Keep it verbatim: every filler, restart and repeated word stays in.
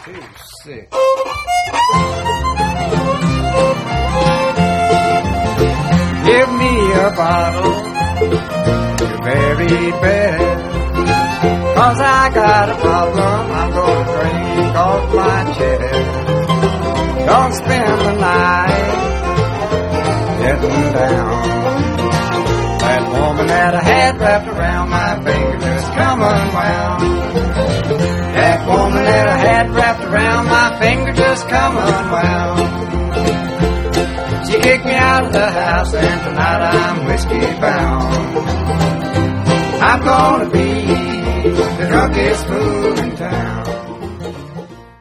two, six. Give me a bottle, your very best. Cause I got a problem, I'm gonna drink off my chest. Don't spend the night getting down. That woman that I had wrapped around my finger just come unwound. That woman that I had wrapped around my finger just come unwound. She kicked me out of the house and tonight I'm whiskey bound. I'm gonna be the drunkest fool in town.